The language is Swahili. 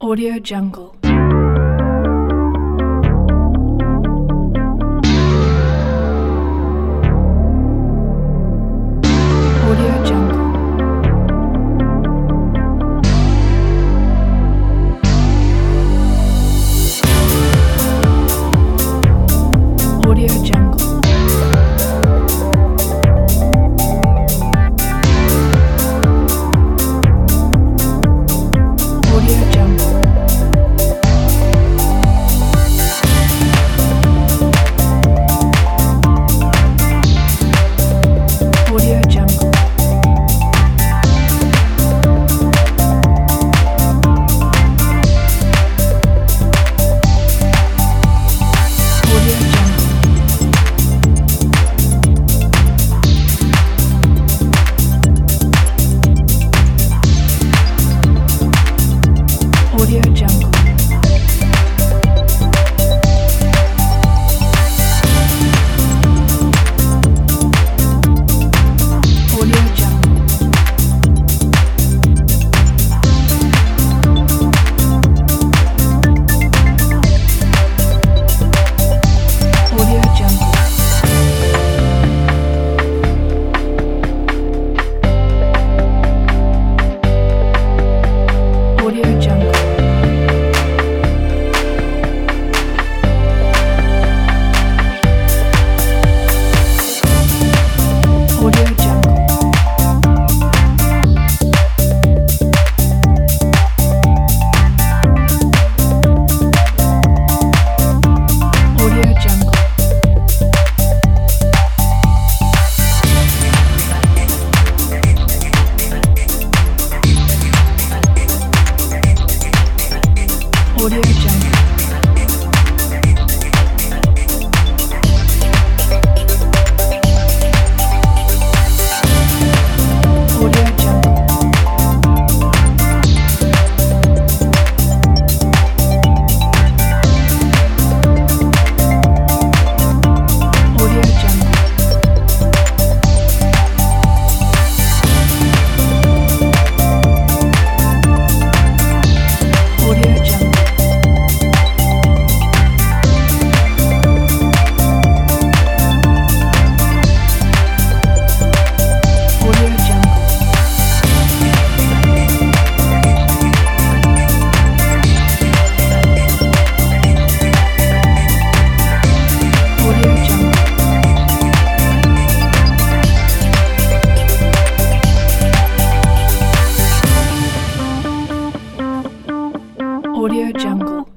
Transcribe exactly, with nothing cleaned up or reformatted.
Audio Jungle. Audio Jungle. Audio Jungle. Audio Jungle. Audio Jungle. Audio Jungle. Audio Jungle. Audio Jungle. Audio Jungle. Audio Jungle. Audio Jungle. Audio Jungle. Audio Jungle. Audio Jungle. Audio Jungle. Audio Jungle. Audio Jungle. Audio Jungle. Audio Jungle.